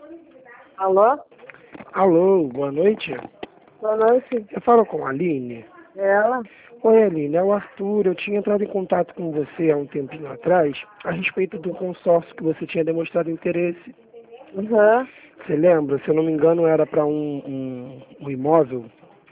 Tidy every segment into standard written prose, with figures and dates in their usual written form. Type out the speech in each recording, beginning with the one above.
Alô? Alô, boa noite. Boa noite. Eu falo com a Aline. Ela? Oi, Aline, é o Arthur. Eu tinha entrado em contato com você há um tempinho atrás a respeito do consórcio que você tinha demonstrado interesse. Uhum. Você lembra? Se eu não me engano, era para um imóvel?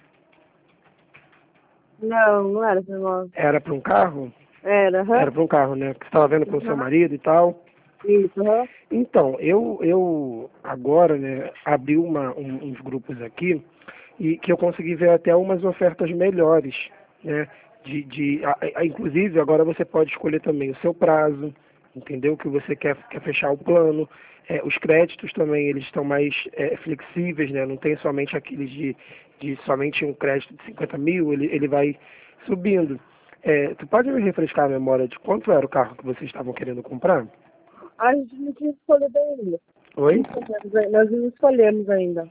Não era seu nome. Era para um carro? Era, Era aham. para um carro, né? Que você estava vendo com o seu Uhum. marido e tal. Isso, aham. Então, eu agora, né, abri uns grupos aqui e que eu consegui ver até umas ofertas melhores, né? Inclusive, agora você pode escolher também o seu prazo, entendeu? Que você quer fechar o plano. Os créditos também, eles estão mais flexíveis, né? Não tem somente aqueles de somente um crédito de 50 mil, ele vai subindo. Tu pode me refrescar a memória de quanto era o carro que vocês estavam querendo comprar? A gente não tinha escolhido ainda. Oi? Nós não escolhemos ainda.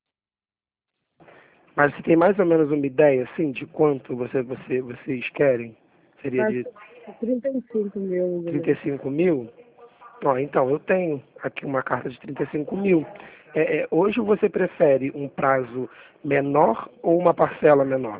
Mas você tem mais ou menos uma ideia, assim, de quanto vocês querem? Seria Mas de 35 mil, mais ou menos. 35 mil? Ó, então, eu tenho aqui uma carta de 35 mil. Hoje você prefere um prazo menor ou uma parcela menor?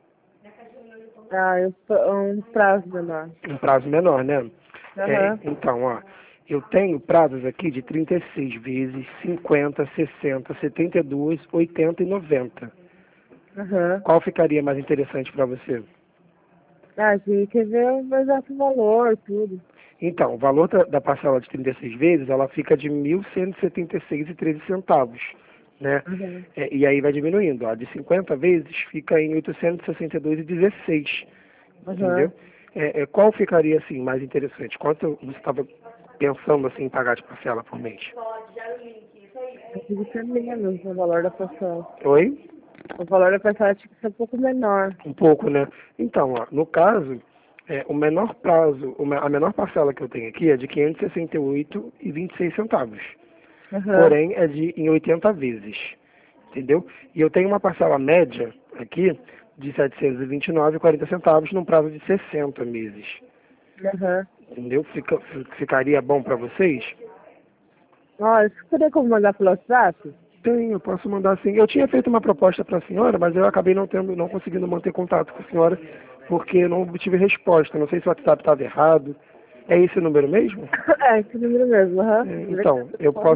Um prazo menor. Um prazo menor, né? Aham. Então, ó, eu tenho prazos aqui de 36 vezes, 50, 60, 72, 80 e 90. Aham. Qual ficaria mais interessante para você? A gente quer ver o exato valor, tudo. Então, o valor da parcela de 36 vezes, ela fica de 1.176,13 centavos, né? Aham. E aí vai diminuindo. A de 50 vezes fica em 862,16, Aham. entendeu? Qual ficaria, assim, mais interessante? Quanto você estava pensando, assim, em pagar de parcela por mês? Tinha que ser menos o valor da parcela. Oi? O valor da parcela tinha que ser um pouco menor. Um pouco, né? Então, ó, no caso, o menor prazo, a menor parcela que eu tenho aqui é de 568,26 centavos. Aham. Porém, em 80 vezes, entendeu? E eu tenho uma parcela média aqui de 729,40 centavos num prazo de 60 meses, Aham. entendeu? Ficaria bom para vocês? Olha, você teria como mandar pelo WhatsApp? Tenho, eu posso mandar sim. Eu tinha feito uma proposta para a senhora, mas eu acabei não conseguindo manter contato com a senhora porque eu não obtive resposta. Não sei se o WhatsApp estava errado. É esse o número mesmo? É, esse número mesmo, aham. Então,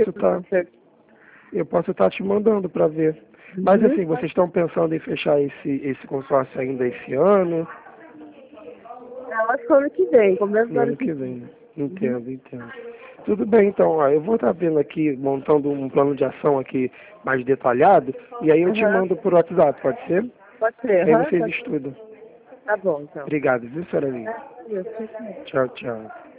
eu posso estar te mandando para ver. Mas Uhum. assim, vocês estão pensando em fechar esse consórcio ainda esse ano? Eu acho que ano que vem, começo do No ano ano que que vem. vem, né? Entendo. Tudo bem, então, ó, eu vou estar vendo aqui, montando um plano de ação aqui mais detalhado, e aí eu te Aham. mando por WhatsApp, pode ser? Pode ser, Aí aham. vocês estudam. Tá bom, então. Obrigado, viu, senhora Aline? É, isso. Tchau, tchau.